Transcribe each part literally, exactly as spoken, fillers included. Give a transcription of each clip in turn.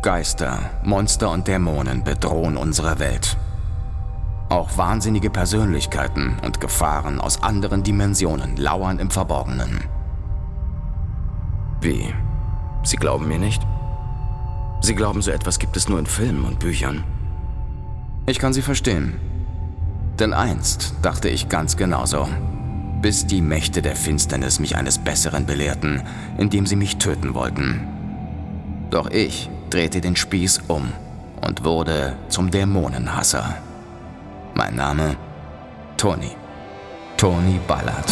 Geister, Monster und Dämonen bedrohen unsere Welt. Auch wahnsinnige Persönlichkeiten und Gefahren aus anderen Dimensionen lauern im Verborgenen. Wie? Sie glauben mir nicht? Sie glauben, so etwas gibt es nur in Filmen und Büchern? Ich kann Sie verstehen. Denn einst dachte ich ganz genauso. Bis die Mächte der Finsternis mich eines Besseren belehrten, indem sie mich töten wollten. Doch ich drehte den Spieß um und wurde zum Dämonenhasser. Mein Name? Tony. Tony Ballard.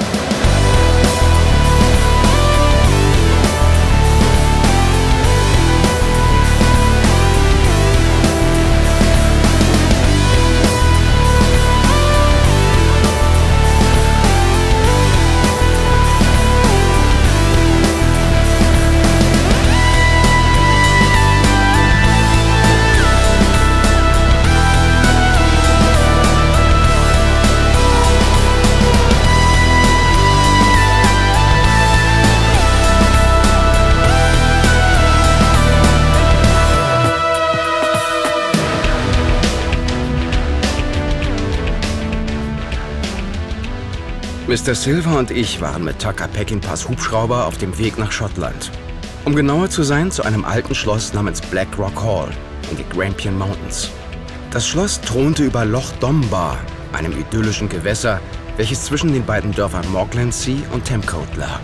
Mister Silver und ich waren mit Tucker Peckinpahs Hubschrauber auf dem Weg nach Schottland. Um genauer zu sein, zu einem alten Schloss namens Black Rock Hall in den Grampian Mountains. Das Schloss thronte über Loch Dombar, einem idyllischen Gewässer, welches zwischen den beiden Dörfern Morglandsea und Temcote lag.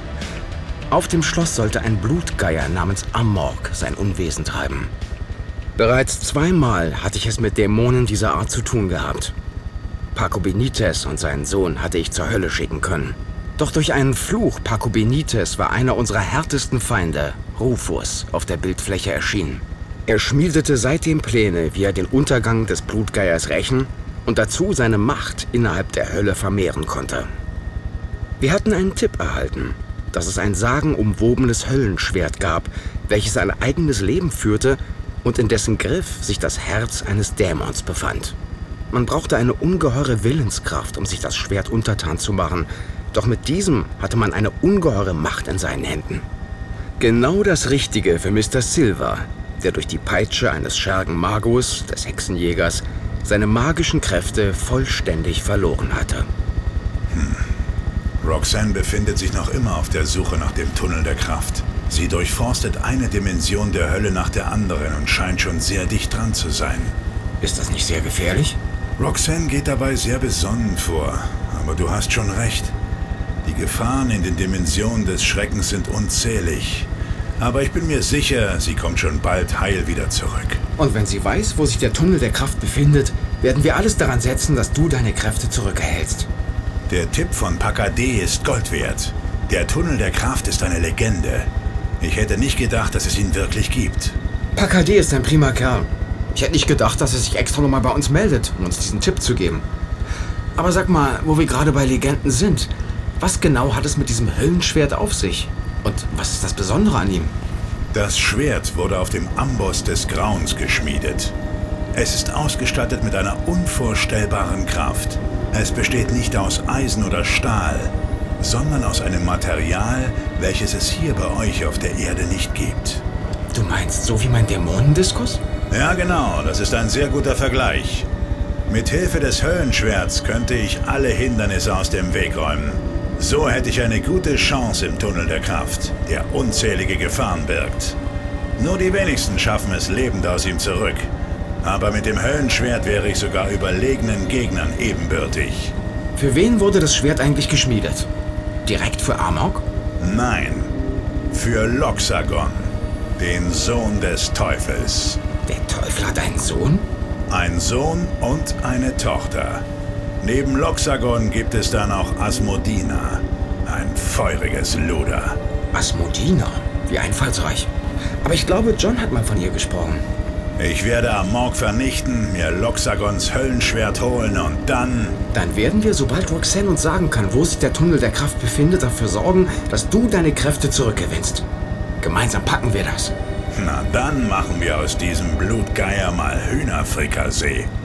Auf dem Schloss sollte ein Blutgeier namens Amorg sein Unwesen treiben. Bereits zweimal hatte ich es mit Dämonen dieser Art zu tun gehabt. Paco Benitez und seinen Sohn hatte ich zur Hölle schicken können. Doch durch einen Fluch Paco Benitez war einer unserer härtesten Feinde, Rufus, auf der Bildfläche erschienen. Er schmiedete seitdem Pläne, wie er den Untergang des Blutgeiers rächen und dazu seine Macht innerhalb der Hölle vermehren konnte. Wir hatten einen Tipp erhalten, dass es ein sagenumwobenes Höllenschwert gab, welches ein eigenes Leben führte und in dessen Griff sich das Herz eines Dämons befand. Man brauchte eine ungeheure Willenskraft, um sich das Schwert untertan zu machen. Doch mit diesem hatte man eine ungeheure Macht in seinen Händen. Genau das Richtige für Mister Silver, der durch die Peitsche eines Schergen Magus, des Hexenjägers, seine magischen Kräfte vollständig verloren hatte. Hm. Roxanne befindet sich noch immer auf der Suche nach dem Tunnel der Kraft. Sie durchforstet eine Dimension der Hölle nach der anderen und scheint schon sehr dicht dran zu sein. Ist das nicht sehr gefährlich? Roxanne geht dabei sehr besonnen vor, aber du hast schon recht. Die Gefahren in den Dimensionen des Schreckens sind unzählig. Aber ich bin mir sicher, sie kommt schon bald heil wieder zurück. Und wenn sie weiß, wo sich der Tunnel der Kraft befindet, werden wir alles daran setzen, dass du deine Kräfte zurückerhältst. Der Tipp von Pacadé ist Gold wert. Der Tunnel der Kraft ist eine Legende. Ich hätte nicht gedacht, dass es ihn wirklich gibt. Pacadé ist ein prima Kerl. Ich hätte nicht gedacht, dass er sich extra nochmal bei uns meldet, um uns diesen Tipp zu geben. Aber sag mal, wo wir gerade bei Legenden sind, was genau hat es mit diesem Höllenschwert auf sich? Und was ist das Besondere an ihm? Das Schwert wurde auf dem Amboss des Grauens geschmiedet. Es ist ausgestattet mit einer unvorstellbaren Kraft. Es besteht nicht aus Eisen oder Stahl, sondern aus einem Material, welches es hier bei euch auf der Erde nicht gibt. Du meinst, so wie mein Dämonendiskus? Ja, genau. Das ist ein sehr guter Vergleich. Mit Hilfe des Höllenschwerts könnte ich alle Hindernisse aus dem Weg räumen. So hätte ich eine gute Chance im Tunnel der Kraft, der unzählige Gefahren birgt. Nur die wenigsten schaffen es lebend aus ihm zurück. Aber mit dem Höllenschwert wäre ich sogar überlegenen Gegnern ebenbürtig. Für wen wurde das Schwert eigentlich geschmiedet? Direkt für Amorg? Nein, für Loxagon, den Sohn des Teufels. Der Teufel hat einen Sohn? Ein Sohn und eine Tochter. Neben Loxagon gibt es dann auch Asmodina, ein feuriges Luder. Asmodina? Wie einfallsreich. Aber ich glaube, John hat mal von ihr gesprochen. Ich werde Amorg vernichten, mir Loxagons Höllenschwert holen und dann... Dann werden wir, sobald Roxanne uns sagen kann, wo sich der Tunnel der Kraft befindet, dafür sorgen, dass du deine Kräfte zurückgewinnst. Gemeinsam packen wir das. Na dann machen wir aus diesem Blutgeier mal Hühnerfrikassee.